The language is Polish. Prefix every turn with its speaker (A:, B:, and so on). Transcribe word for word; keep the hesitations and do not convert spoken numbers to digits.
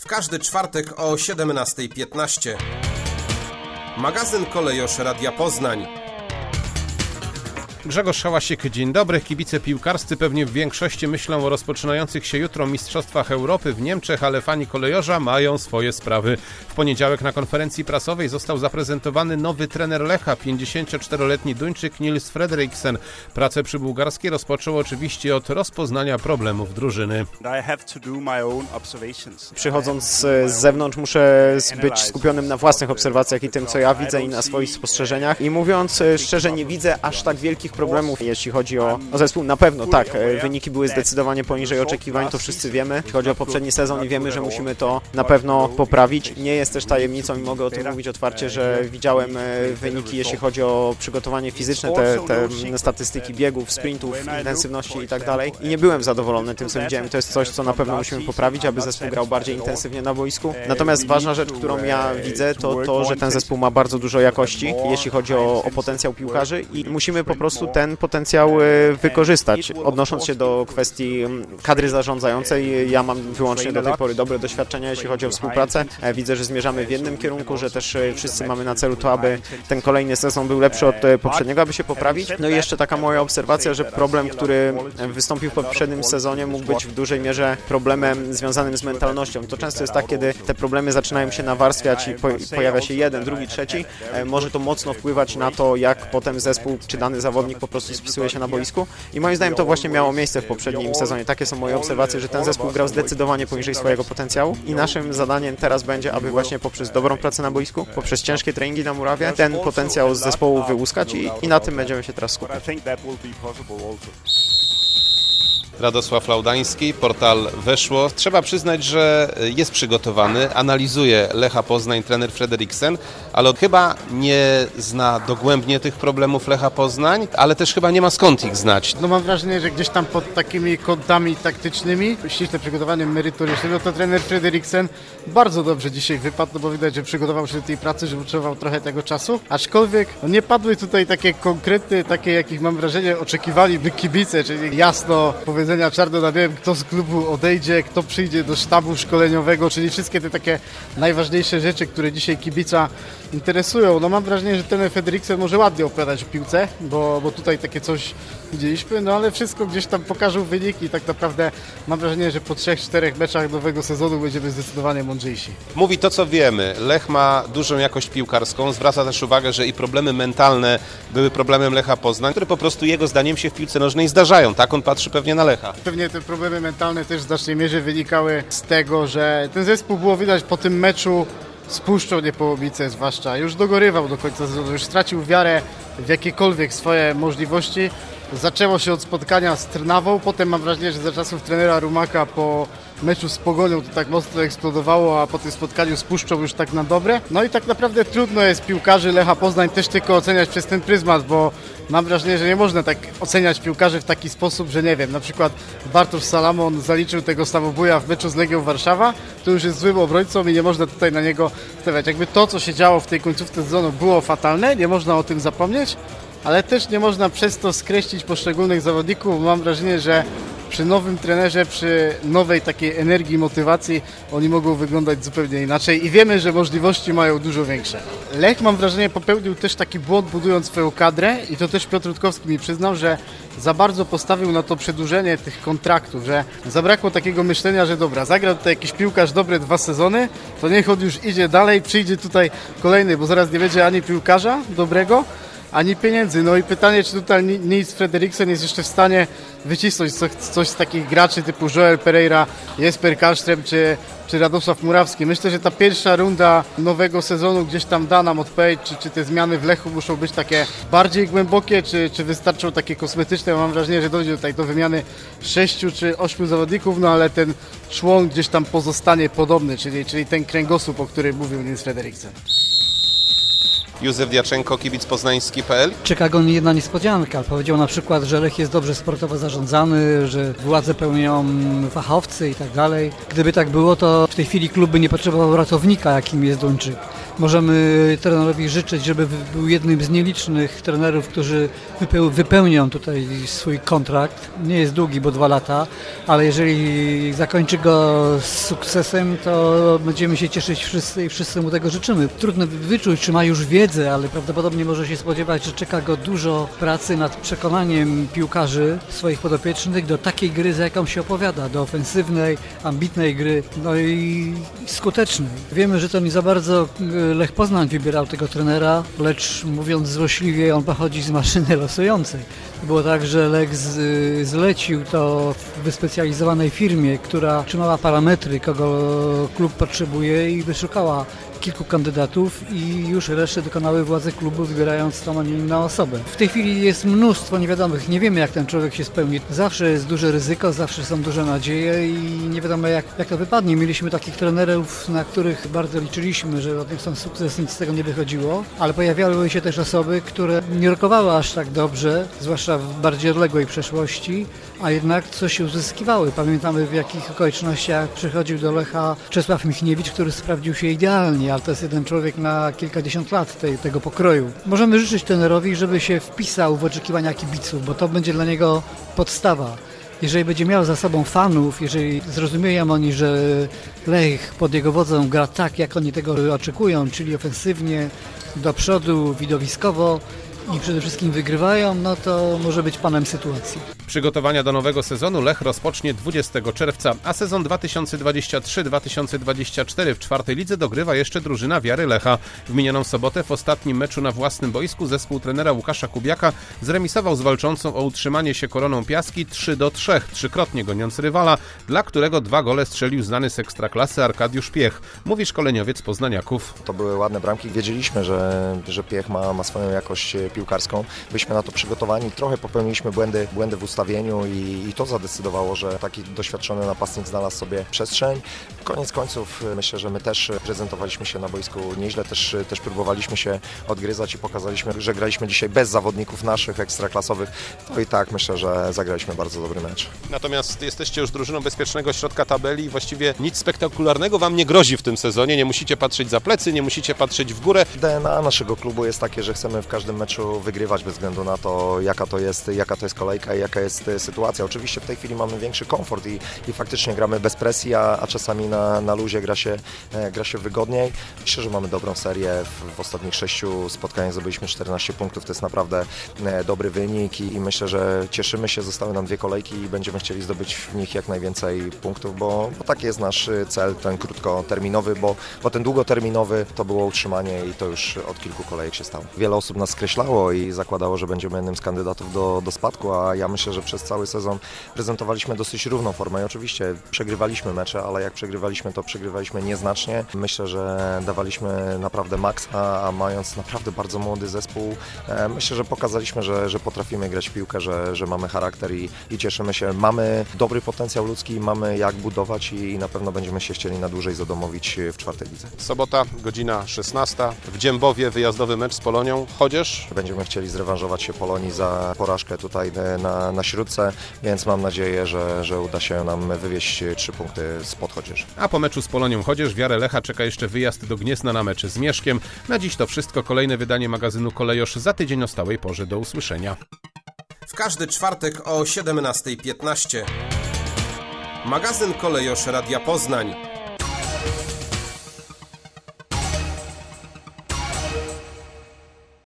A: każdy czwartek o siedemnasta piętnaście. Magazyn Kolejosz Radia Poznań. Grzegorz Szałasik, dzień dobry. Kibice piłkarscy pewnie w większości myślą o rozpoczynających się jutro Mistrzostwach Europy w Niemczech, ale fani kolejorza mają swoje sprawy. W poniedziałek na konferencji prasowej został zaprezentowany nowy trener Lecha, pięćdziesięcioczteroletni Duńczyk Niels Frederiksen. Pracę przy bułgarskiej rozpoczął oczywiście od rozpoznania problemów drużyny.
B: Przychodząc z zewnątrz muszę być skupionym na własnych obserwacjach i tym, co ja widzę, i na swoich spostrzeżeniach. I mówiąc szczerze, nie widzę aż tak wielkich problemów, jeśli chodzi o, o zespół. Na pewno tak, wyniki były zdecydowanie poniżej oczekiwań, to wszyscy wiemy. Jeśli chodzi o poprzedni sezon i wiemy, że musimy to na pewno poprawić. Nie jest też tajemnicą i mogę o tym mówić otwarcie, że widziałem wyniki, jeśli chodzi o przygotowanie fizyczne, te, te statystyki biegów, sprintów, intensywności i tak dalej. I nie byłem zadowolony tym, co widziałem. To jest coś, co na pewno musimy poprawić, aby zespół grał bardziej intensywnie na boisku. Natomiast ważna rzecz, którą ja widzę, to to, że ten zespół ma bardzo dużo jakości, jeśli chodzi o, o potencjał piłkarzy i musimy po prostu ten potencjał wykorzystać. Odnosząc się do kwestii kadry zarządzającej, ja mam wyłącznie do tej pory dobre doświadczenia, jeśli chodzi o współpracę. Widzę, że zmierzamy w jednym kierunku, że też wszyscy mamy na celu to, aby ten kolejny sezon był lepszy od poprzedniego, aby się poprawić. No i jeszcze taka moja obserwacja, że problem, który wystąpił w poprzednim sezonie, mógł być w dużej mierze problemem związanym z mentalnością. To często jest tak, kiedy te problemy zaczynają się nawarstwiać i pojawia się jeden, drugi, trzeci. Może to mocno wpływać na to, jak potem zespół czy dany zawodnik po prostu spisuje się na boisku i moim zdaniem to właśnie miało miejsce w poprzednim sezonie. Takie są moje obserwacje, że ten zespół grał zdecydowanie poniżej swojego potencjału i naszym zadaniem teraz będzie, aby właśnie poprzez dobrą pracę na boisku, poprzez ciężkie treningi na murawie, ten potencjał z zespołu wyłuskać i, i na tym będziemy się teraz skupiać.
A: Radosław Laudański, portal Weszło. Trzeba przyznać, że jest przygotowany, analizuje Lecha Poznań trener Frederiksen, ale chyba nie zna dogłębnie tych problemów Lecha Poznań, ale też chyba nie ma skąd ich znać.
C: No mam wrażenie, że gdzieś tam pod takimi kątami taktycznymi, ściśle przygotowaniem merytorycznym, no to trener Frederiksen bardzo dobrze dzisiaj wypadł, no bo widać, że przygotował się do tej pracy, że potrzebował trochę tego czasu, aczkolwiek no nie padły tutaj takie konkrety, takie jakich mam wrażenie oczekiwaliby kibice, czyli jasno powiedzenia czarno na białym, kto z klubu odejdzie, kto przyjdzie do sztabu szkoleniowego, czyli wszystkie te takie najważniejsze rzeczy, które dzisiaj kibica interesują. No mam wrażenie, że trener Frederiksen może ładnie opowiadać o piłce, bo, bo tutaj takie coś widzieliśmy, no ale wszystko gdzieś tam pokażą wyniki i tak naprawdę mam wrażenie, że po trzech, czterech meczach nowego sezonu będziemy zdecydowanie mądrzejsi.
A: Mówi to, co wiemy. Lech ma dużą jakość piłkarską. Zwraca też uwagę, że i problemy mentalne były problemem Lecha Poznań, które po prostu jego zdaniem się w piłce nożnej zdarzają. Tak on patrzy pewnie na Lecha.
C: Pewnie te problemy mentalne też w znacznej mierze wynikały z tego, że ten zespół było widać po tym meczu z Puszczą Niepołomice zwłaszcza. Już dogorywał do końca sezonu, już stracił wiarę w jakiekolwiek swoje możliwości. Zaczęło się od spotkania z Trnawą, potem mam wrażenie, że za czasów trenera Rumaka po meczu z Pogonią to tak mocno eksplodowało, a po tym spotkaniu z Puszczą już tak na dobre. No i tak naprawdę trudno jest piłkarzy Lecha Poznań też tylko oceniać przez ten pryzmat, bo mam wrażenie, że nie można tak oceniać piłkarzy w taki sposób, że nie wiem, na przykład Bartosz Salamon zaliczył tego samobuja w meczu z Legią Warszawa, to już jest złym obrońcą i nie można tutaj na niego stawiać. Jakby to, co się działo w tej końcówce sezonu, było fatalne, nie można o tym zapomnieć, ale też nie można przez to skreślić poszczególnych zawodników. Mam wrażenie, że przy nowym trenerze, przy nowej takiej energii i motywacji oni mogą wyglądać zupełnie inaczej i wiemy, że możliwości mają dużo większe. Lech, mam wrażenie, popełnił też taki błąd, budując swoją kadrę i to też Piotr Rutkowski mi przyznał, że za bardzo postawił na to przedłużenie tych kontraktów, że zabrakło takiego myślenia, że dobra, zagra tutaj jakiś piłkarz dobre dwa sezony, to niech on już idzie dalej, przyjdzie tutaj kolejny, bo zaraz nie będzie ani piłkarza dobrego, ani pieniędzy. No i pytanie, czy tutaj Niels Frederiksen jest jeszcze w stanie wycisnąć coś, coś z takich graczy typu Joel Pereira, Jesper Karlström czy, czy Radosław Murawski. Myślę, że ta pierwsza runda nowego sezonu gdzieś tam da nam odpowiedź, czy, czy te zmiany w Lechu muszą być takie bardziej głębokie, czy, czy wystarczą takie kosmetyczne. Mam wrażenie, że dojdzie tutaj do wymiany sześciu czy ośmiu zawodników, no ale ten człon gdzieś tam pozostanie podobny, czyli, czyli ten kręgosłup, o którym mówił Niels Frederiksen.
A: Józef Diaczenko, kibic poznański kropka p l.
D: Czeka go jedna niespodzianka. Powiedział na przykład, że Lech jest dobrze sportowo zarządzany, że władze pełnią fachowcy i tak dalej. Gdyby tak było, to w tej chwili klub by nie potrzebował ratownika, jakim jest Duńczyk. Możemy trenerowi życzyć, żeby był jednym z nielicznych trenerów, którzy wypełnią tutaj swój kontrakt. Nie jest długi, bo dwa lata, ale jeżeli zakończy go z sukcesem, to będziemy się cieszyć wszyscy i wszyscy mu tego życzymy. Trudno wyczuć, czy ma już wiedzę, ale prawdopodobnie może się spodziewać, że czeka go dużo pracy nad przekonaniem piłkarzy swoich podopiecznych do takiej gry, za jaką się opowiada, do ofensywnej, ambitnej gry, no i skutecznej. Wiemy, że to nie za bardzo Lech Poznań wybierał tego trenera, lecz mówiąc złośliwie, on pochodzi z maszyny losującej. Było tak, że Lech z, zlecił to w wyspecjalizowanej firmie, która trzymała parametry, kogo klub potrzebuje i wyszukała kilku kandydatów i już resztę dokonały władze klubu, wybierając tą, a nie inną osobę. W tej chwili jest mnóstwo niewiadomych, nie wiemy jak ten człowiek się spełni. Zawsze jest duże ryzyko, zawsze są duże nadzieje i nie wiadomo jak, jak to wypadnie. Mieliśmy takich trenerów, na których bardzo liczyliśmy, że odniosą sukces, nic z tego nie wychodziło, ale pojawiały się też osoby, które nie rokowały aż tak dobrze, zwłaszcza w bardziej odległej przeszłości, a jednak coś uzyskiwały. Pamiętamy w jakich okolicznościach przychodził do Lecha Czesław Michniewicz, który sprawdził się idealnie, ale to jest jeden człowiek na kilkadziesiąt lat tej, tego pokroju. Możemy życzyć trenerowi, żeby się wpisał w oczekiwania kibiców, bo to będzie dla niego podstawa. Jeżeli będzie miał za sobą fanów, jeżeli zrozumieją oni, że Lech pod jego wodzą gra tak, jak oni tego oczekują, czyli ofensywnie, do przodu, widowiskowo, i przede wszystkim wygrywają, no to może być panem sytuacji.
A: Przygotowania do nowego sezonu Lech rozpocznie dwudziestego czerwca, a sezon dwa tysiące dwudziesty trzeci dwa tysiące dwudziesty czwarty w czwartej lidze dogrywa jeszcze drużyna Wiary Lecha. W minioną sobotę w ostatnim meczu na własnym boisku zespół trenera Łukasza Kubiaka zremisował z walczącą o utrzymanie się Koroną Piaski trzy do trzech, trzykrotnie goniąc rywala, dla którego dwa gole strzelił znany z Ekstraklasy Arkadiusz Piech, mówi szkoleniowiec poznaniaków.
E: To były ładne bramki, wiedzieliśmy, że, że Piech ma, ma swoją jakość piłkarską. Byliśmy na to przygotowani, trochę popełniliśmy błędy, błędy w ustawieniu i, i to zadecydowało, że taki doświadczony napastnik znalazł sobie przestrzeń. Koniec końców myślę, że my też prezentowaliśmy się na boisku nieźle, też, też próbowaliśmy się odgryzać i pokazaliśmy, że graliśmy dzisiaj bez zawodników naszych ekstraklasowych. No i tak myślę, że zagraliśmy bardzo dobry mecz.
A: Natomiast jesteście już drużyną bezpiecznego środka tabeli i właściwie nic spektakularnego wam nie grozi w tym sezonie. Nie musicie patrzeć za plecy, nie musicie patrzeć w górę.
E: D N A naszego klubu jest takie, że chcemy w każdym meczu wygrywać bez względu na to, jaka to jest, jaka to jest kolejka i jaka jest sytuacja. Oczywiście w tej chwili mamy większy komfort i, i faktycznie gramy bez presji, a, a czasami na, na luzie gra się, e, gra się wygodniej. Myślę, że mamy dobrą serię. W, w ostatnich sześciu spotkaniach zdobyliśmy czternaście punktów. To jest naprawdę e, dobry wynik i, i myślę, że cieszymy się. Zostały nam dwie kolejki i będziemy chcieli zdobyć w nich jak najwięcej punktów, bo, bo taki jest nasz cel, ten krótkoterminowy, bo, bo ten długoterminowy to było utrzymanie i to już od kilku kolejek się stało. Wiele osób nas skreślało i zakładało, że będziemy jednym z kandydatów do, do spadku, a ja myślę, że przez cały sezon prezentowaliśmy dosyć równą formę i oczywiście przegrywaliśmy mecze, ale jak przegrywaliśmy, to przegrywaliśmy nieznacznie. Myślę, że dawaliśmy naprawdę maks, a, a mając naprawdę bardzo młody zespół, e, myślę, że pokazaliśmy, że, że potrafimy grać w piłkę, że, że mamy charakter i, i cieszymy się. Mamy dobry potencjał ludzki, mamy jak budować i, i na pewno będziemy się chcieli na dłużej zadomowić w czwartej lidze.
A: Sobota, godzina szesnasta, w Dziębowie wyjazdowy mecz z Polonią. Chodzież?
E: Będziemy chcieli zrewanżować się Polonii za porażkę tutaj na, na Śródce, więc mam nadzieję, że, że uda się nam wywieźć trzy punkty spod Chodzież.
A: A po meczu z Polonią Chodzież Wiarę Lecha czeka jeszcze wyjazd do Gniezna na mecz z Mieszkiem. Na dziś to wszystko. Kolejne wydanie magazynu Kolejosz za tydzień o stałej porze. Do usłyszenia.
F: W każdy czwartek o siedemnasta piętnaście. Magazyn Kolejosz Radia Poznań.